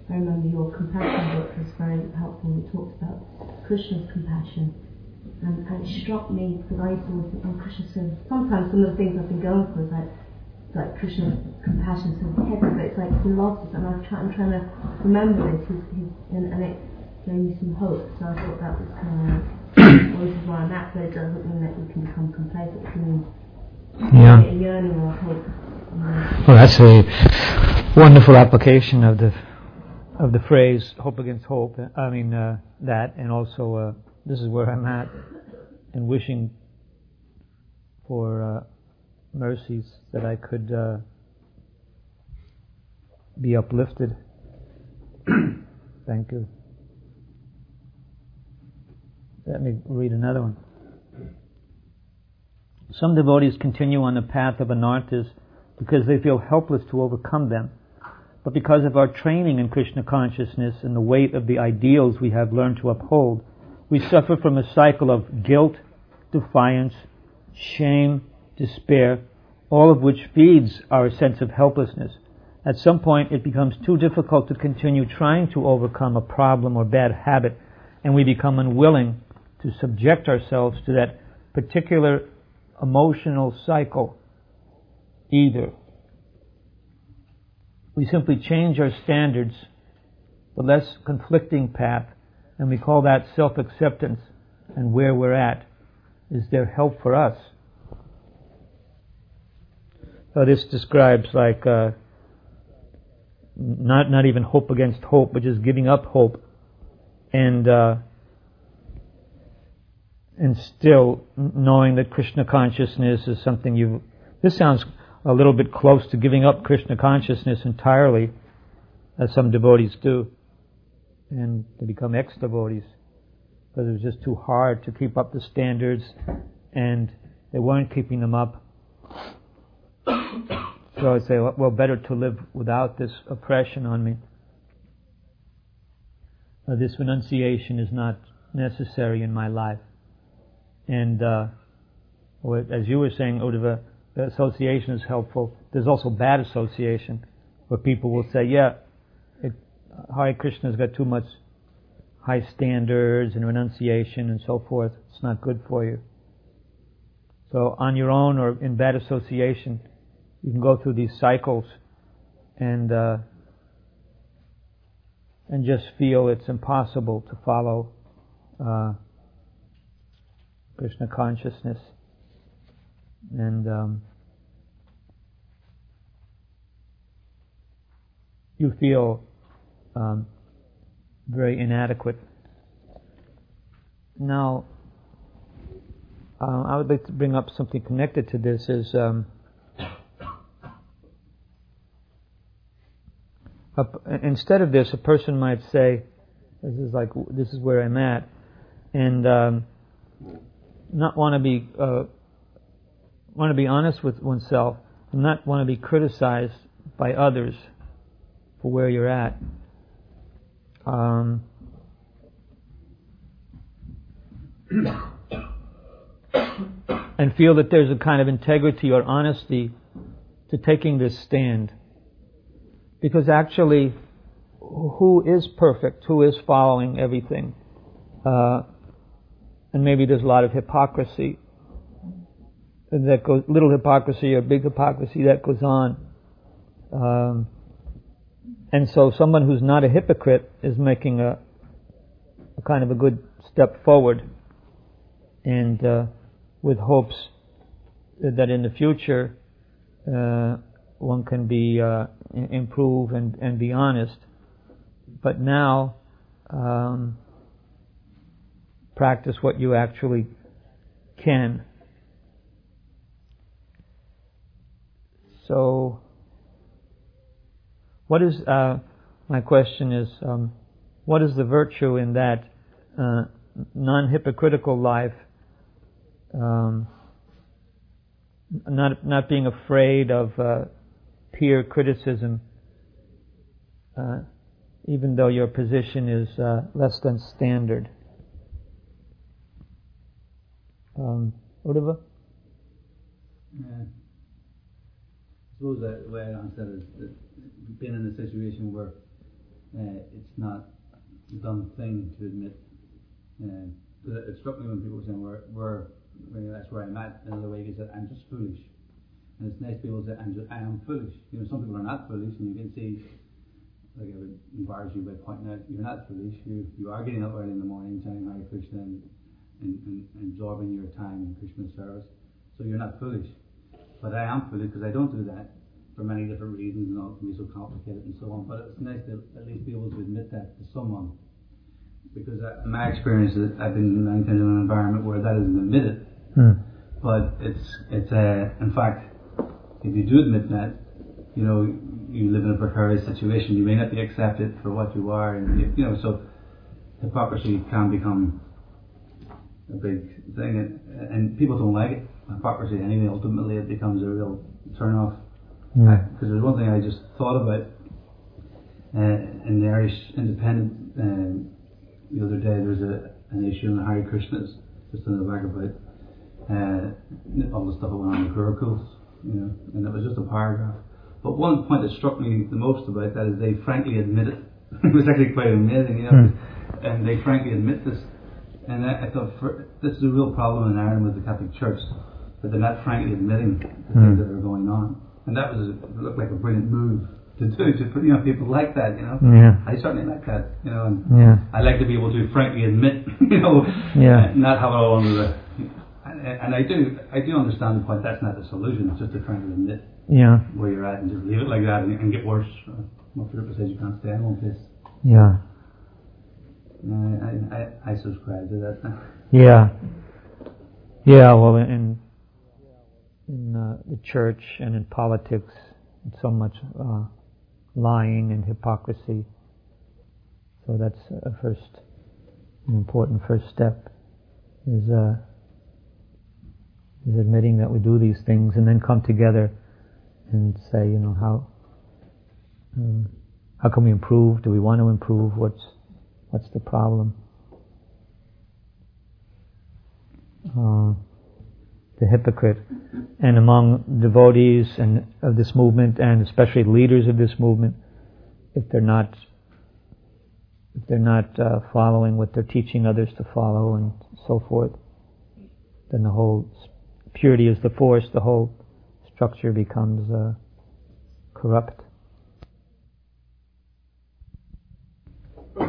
I remember your compassion book was very helpful. You talked about Krishna's compassion, and, and it struck me because I used to always think, oh, Krishna, so sometimes some of the things I've been going through is like, it's like Krishna's compassion so heavy, but it's like he loves us, and I'm, try, I'm trying to remember this, his, his, and, and it gave me some hope. So I thought that was kind of, well, this is where I'm at, but it doesn't mean that we can become complacent. It can mean Yeah. a yearning or hope. Well, that's a wonderful application of the of the phrase "hope against hope." I mean uh, that, and also uh, this is where I'm at, and wishing for uh, mercies that I could uh, be uplifted. Thank you. Let me read another one. Some devotees continue on the path of anarthas because they feel helpless to overcome them. But because of our training in Krishna consciousness and the weight of the ideals we have learned to uphold, we suffer from a cycle of guilt, defiance, shame, despair, all of which feeds our sense of helplessness. At some point it becomes too difficult to continue trying to overcome a problem or bad habit, and we become unwilling to subject ourselves to that particular emotional cycle either. We simply change our standards, the less conflicting path, and we call that self-acceptance, and where we're at. Is there help for us? So this describes like uh, not not even hope against hope, but just giving up hope, and uh, and still knowing that Krishna consciousness is something you. This sounds a little bit close to giving up Krishna consciousness entirely, as some devotees do, and they become ex-devotees because it was just too hard to keep up the standards, and they weren't keeping them up. So I'd say, well, better to live without this oppression on me. Uh, this renunciation is not necessary in my life. And uh, as you were saying, Uddhava, the association is helpful. There's also bad association, where people will say, yeah, it, Hare Krishna's got too much high standards and renunciation and so forth. It's not good for you. So on your own or in bad association, you can go through these cycles and uh, and just feel it's impossible to follow uh, Krishna consciousness. And um, you feel um, very inadequate. Now, uh, I would like to bring up something connected to this. Is um, a, instead of this, a person might say, "This is like this is where I'm at," and um, not want to be. Uh, want to be honest with oneself and not want to be criticized by others for where you're at. Um, and feel that there's a kind of integrity or honesty to taking this stand. Because actually, who is perfect? Who is following everything? Uh, and maybe there's a lot of hypocrisy. That goes, little hypocrisy or big hypocrisy that goes on. Um, and so someone who's not a hypocrite is making a, a kind of a good step forward, and uh, with hopes that in the future uh, one can be uh, improve and, and be honest. But now um, practice what you actually can. So, what is, uh, my question is, um, what is the virtue in that uh, non-hypocritical life, um, not not being afraid of uh, peer criticism, uh, even though your position is uh, less than standard? Um, Uddhava? Yeah. I suppose that the way I answer that is that being in a situation where uh, it's not a done thing to admit. Uh, it struck me when people were saying, we're, we're, well, that's where I'm at. Another way is that I'm just foolish. And it's nice to be able to say, I'm just, I am foolish. You know, some people are not foolish, and you can see, like I would embarrass you by pointing out, you're not foolish. You you are getting up early in the morning, chanting Hare Krishna, and, and, and, and absorbing your time in Krishna service. So you're not foolish. But I am foolish because I don't do that for many different reasons, and all it can be so complicated and so on. But it's nice to at least be able to admit that to someone. Because uh, in my experience, I've been in an environment where that isn't admitted. Hmm. But it's, it's uh, in fact, if you do admit that, you know, you live in a precarious situation. You may not be accepted for what you are, and you, you know, so hypocrisy can become a big thing, and, and people don't like it. Hypocrisy, anyway. Ultimately, it becomes a real turn-off. Because Hmm. there's one thing I just thought about uh, in the Irish Independent um, the other day. There's a an issue in the Hare Krishnas, just in the back about uh, all the stuff that went on in the Gurukuls. You know, and it was just a paragraph. But one point that struck me the most about that is they frankly admit it. It was actually quite amazing, you know, mm. and they frankly admit this. And I, I thought, for, this is a real problem in Ireland with the Catholic Church, that they're not frankly admitting the mm. things that are going on. And that was it looked like a brilliant move to do. To put, you know, people like that, you know. Yeah. I certainly like that, you know. And yeah. I like to be able to frankly admit, you know, yeah. not have it all under the. And I do, I do understand the point. That's not the solution. It's just to try to admit yeah. where you're at and just leave it like that and, and get worse. Most people say you can't stay in one place. Yeah. I, I, I subscribe to that. Yeah. Yeah. Well, in in uh, the church and in politics, so much uh, lying and hypocrisy. So that's a first, an important first step. Is. Uh, is admitting that we do these things, and then come together and say, you know, how um, how can we improve? Do we want to improve? What's what's the problem? Uh, the hypocrite, and among devotees and of this movement, and especially leaders of this movement, if they're not if they're not uh, following what they're teaching others to follow, and so forth, then the whole purity is the force, the whole structure becomes uh, corrupt. Uh,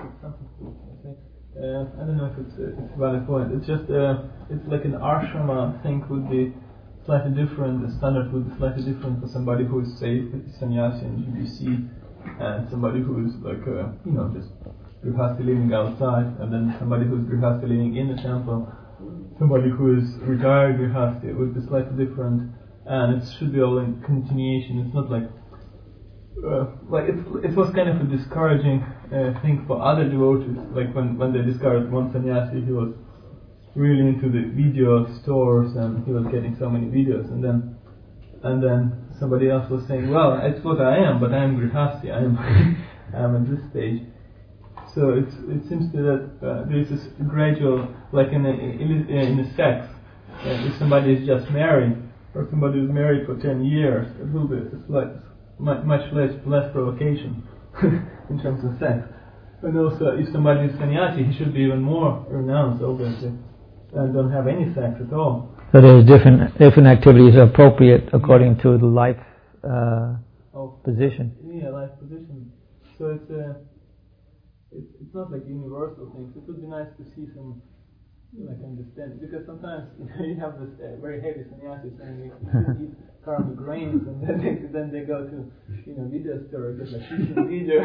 I don't know if it's, uh, it's a valid point. It's just, uh, it's like an ashrama, I think, would be slightly different, the standard would be slightly different for somebody who is, say, sannyasi in G B C, and somebody who is like, uh, you know, just grihasti living outside, and then somebody who is grihasti living in the temple. Somebody who is retired grihasti, it would be slightly different, and it should be all in continuation. It's not like, uh, like it, it was kind of a discouraging uh, thing for other devotees. Like when, when they discovered one sannyasi, he was really into the video stores, and he was getting so many videos, and then and then somebody else was saying, well, it's what I am, but I am grihasti, I am I am at this stage. So it's, it seems to that uh, there is this gradual, like in a, in a, in a sex, uh, if somebody is just married, or somebody is married for ten years, it will be it's like much, much less less provocation in terms of sex. And also, if somebody is sannyasi, he should be even more renounced, obviously, and don't have any sex at all. So there's different different activities appropriate according yeah. to the life uh, oh, position. Yeah, life position. So it's a. Uh, It's, it's not like universal things. It would be nice to see some, like, understanding, because sometimes you know, you have this uh, very heavy sannyasi saying you should eat caramel grains, and then they, then they go to, you know, video store, get like fifteen video.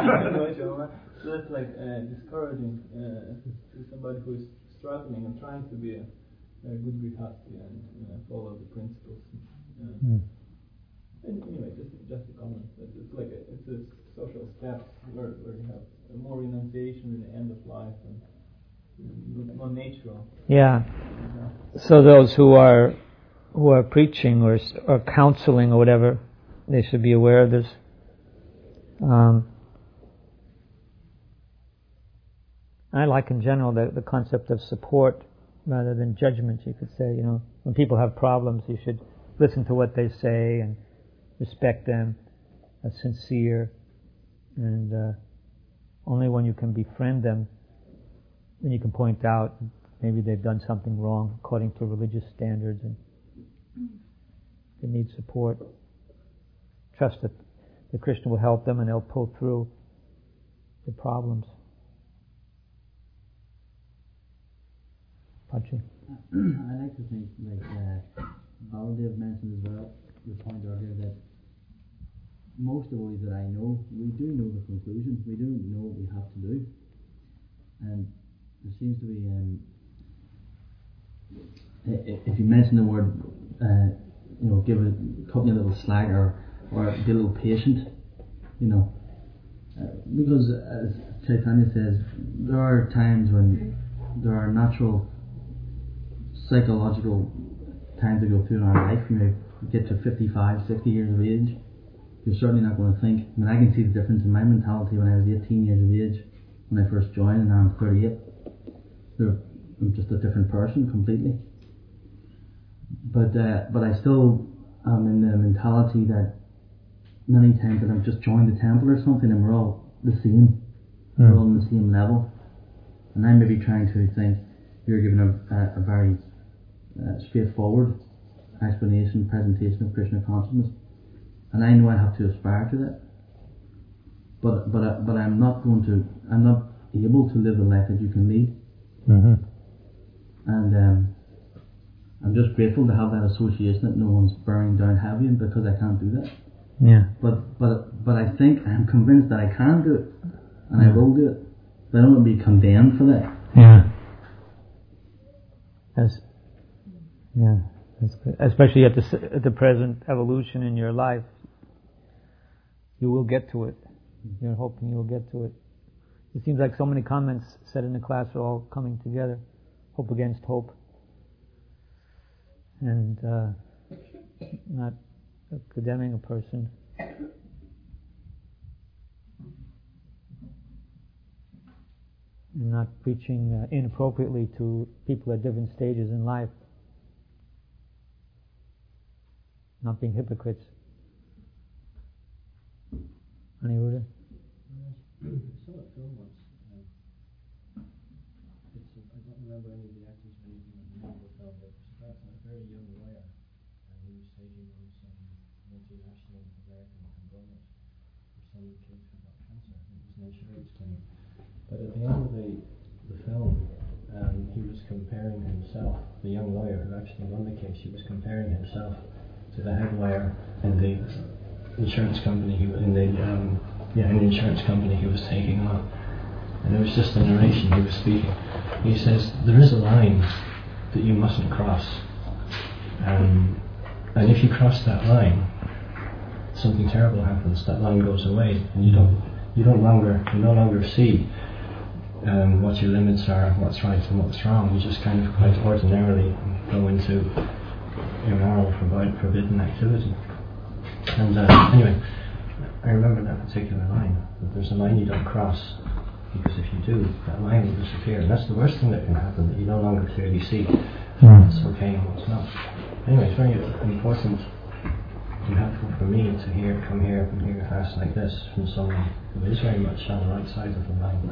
So that's like uh, discouraging uh, to somebody who is struggling and trying to be a, a good grihasti and uh, follow the principles. Uh, mm. And anyway, just just a comment. It's like a, it's a social step where where you have more renunciation in the end of life and more natural. Yeah. So those who are who are preaching or or counseling or whatever, they should be aware of this. Um, I like in general the the concept of support rather than judgment. You could say, you know, when people have problems, you should listen to what they say and respect them, as sincere, and uh, Only when you can befriend them, then you can point out maybe they've done something wrong according to religious standards and they need support. Trust that the Krishna will help them and they'll pull through the problems. Pachi? I like to think, like uh, Baladev mentioned as well, the point earlier that most devotees that I know, we do know the conclusion, we do know what we have to do. And there seems to be, um, if you mention the word, uh, you know, give a company a little slack or, or be a little patient, you know, uh, because as Chaitanya says, there are times when there are natural psychological times to go through in our life. You may get to fifty-five, sixty years of age, you're certainly not going to think. I mean, I can see the difference in my mentality when I was eighteen years of age, when I first joined, and now I'm thirty-eight. They're, I'm just a different person completely. But uh, but I still am in the mentality that many times that I've just joined the temple or something and we're all the same. Mm. We're all on the same level. And I may be trying to think, you're giving a, a, a very uh, straightforward explanation, presentation of Krishna consciousness. And I know I have to aspire to that. But but uh, but I'm not going to, I'm not able to live the life that you can lead. Mm-hmm. And um, I'm just grateful to have that association that no one's bearing down heavy on, because I can't do that. Yeah. But but but I think I'm convinced that I can do it, and yeah. I will do it. But I don't want to be condemned for that. Yeah. That's, yeah. That's good. Especially at the at the present evolution in your life, you will get to it. You're hoping you will get to it. It seems like so many comments said in the class are all coming together. Hope against hope. And uh, not condemning a person. And not preaching uh, inappropriately to people at different stages in life. Not being hypocrites. Aniruddha? I saw a film once. Um, it's a, I don't remember any of the actors or anything at the name of the film, but it's about a very young lawyer, and he was taking on some multinational American conglomerate for some kids who got cancer. It was an insurance claim. But at the end of the, the film, um, he was comparing himself, the young lawyer who actually won the case, he was comparing himself to the head lawyer in the insurance company he was in the um, yeah in the insurance company he was taking on, and it was just a narration he was speaking. He says there is a line that you mustn't cross, um, and if you cross that line, something terrible happens. That line goes away, and you don't you don't longer you no longer see um, what your limits are, what's right and what's wrong. You just kind of quite ordinarily go into immoral, forbidden activity. And uh, anyway, I remember that particular line, that there's a line you don't cross, because if you do, that line will disappear, and that's the worst thing that can happen, that you no longer clearly see what's okay and what's not. Anyway, it's very important and helpful for me to hear, come here and hear a class like this from someone who is very much on the right side of the line.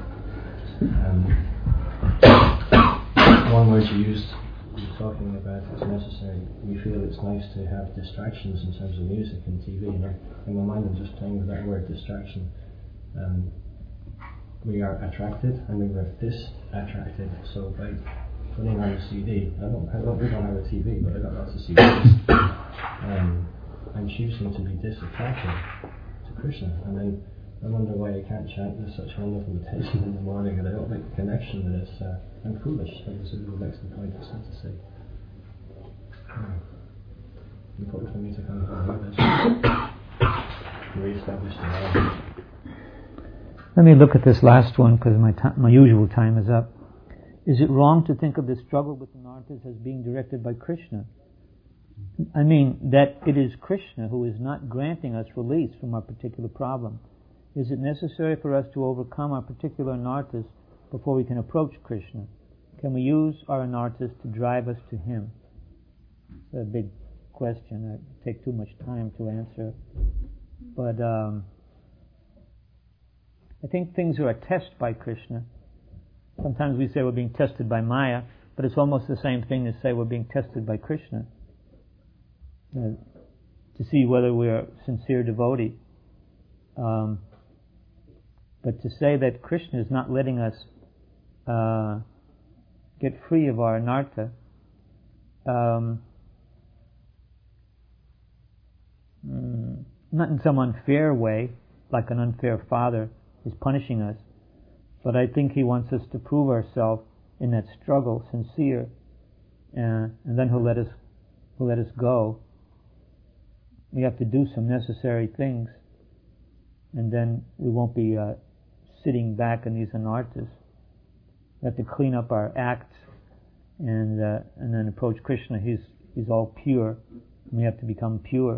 Um, one word you used, you're talking about it's necessary, we feel it's nice to have distractions in terms of music and T V, and I, in my mind I'm just playing with that word, distraction. Um, we are attracted and we were disattracted, so by putting on a C D, I don't, I don't, we don't have a T V, but I got lots of C Ds, um, I'm choosing to be disattracted to Krishna, and then I wonder why I can't chant with such wonderful meditation in the morning, and I don't make the connection that it's, uh, I'm foolish, I guess it makes the point, it's not to say. Yeah. Important for me to kind of do this, re-establish the knowledge. Let me look at this last one, because my t- my usual time is up. Is it wrong to think of the struggle with the Narthas as being directed by Krishna? I mean, that it is Krishna who is not granting us release from our particular problem. Is it necessary for us to overcome our particular anarthas before we can approach Krishna? Can we use our anarthas to drive us to Him? It's a big question. It take too much time to answer. But um, I think things are a test by Krishna. Sometimes we say we're being tested by Maya, but it's almost the same thing as say we're being tested by Krishna. Uh, to see whether we're a sincere devotee. Um, but to say that Krishna is not letting us uh, get free of our anartha, um, mm, not in some unfair way, like an unfair father is punishing us, but I think he wants us to prove ourselves in that struggle, sincere, uh, and then he'll let us, he'll let us go. We have to do some necessary things, and then we won't be uh, sitting back in these anarthas. We have to clean up our acts, and uh, and then approach Krishna. He's he's all pure, and we have to become pure.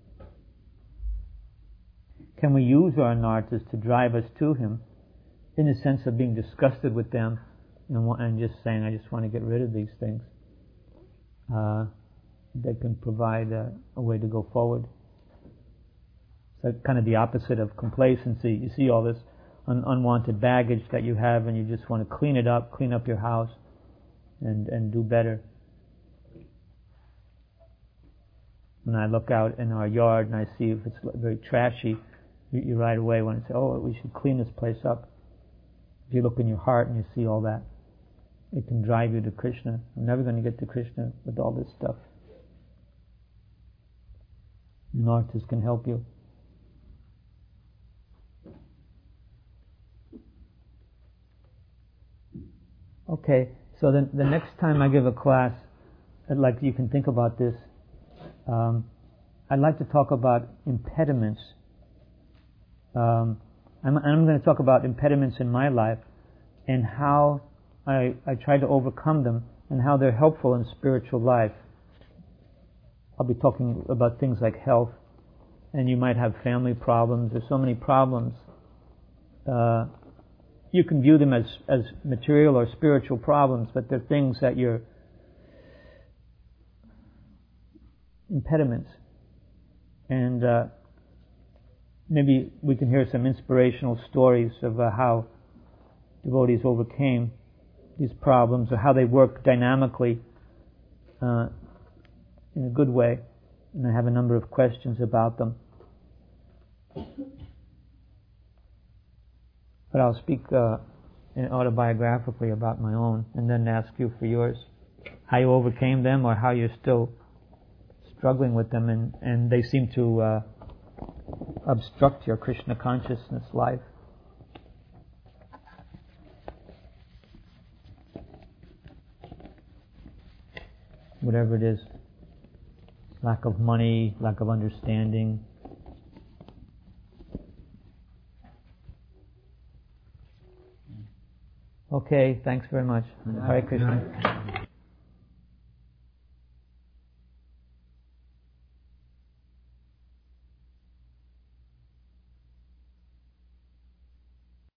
Can we use our anarthas to drive us to Him, in the sense of being disgusted with them, and, and just saying, I just want to get rid of these things? Uh, that can provide a, a way to go forward. So kind of the opposite of complacency. You see all this un- unwanted baggage that you have, and you just want to clean it up, clean up your house, and, and do better. When I look out in our yard and I see if it's very trashy, you, you right away want to say, oh, we should clean this place up. If you look in your heart and you see all that, it can drive you to Krishna. I'm never going to get to Krishna with all this stuff. Anarthas can help you. Okay, so then the next time I give a class, I'd like you can think about this. Um, I'd like to talk about impediments. Um, I'm, I'm going to talk about impediments in my life and how I, I try to overcome them and how they're helpful in spiritual life. I'll be talking about things like health, and you might have family problems. There's so many problems. Uh, you can view them as, as material or spiritual problems, but they're things that you're impediments. And uh, maybe we can hear some inspirational stories of uh, how devotees overcame these problems, or how they work dynamically uh, in a good way. And I have a number of questions about them. But I'll speak uh, autobiographically about my own, and then ask you for yours. How you overcame them, or how you're still struggling with them, and, and they seem to uh, obstruct your Krishna consciousness life. Whatever it is. Lack of money, lack of understanding. Okay, thanks very much. Hare Krishna.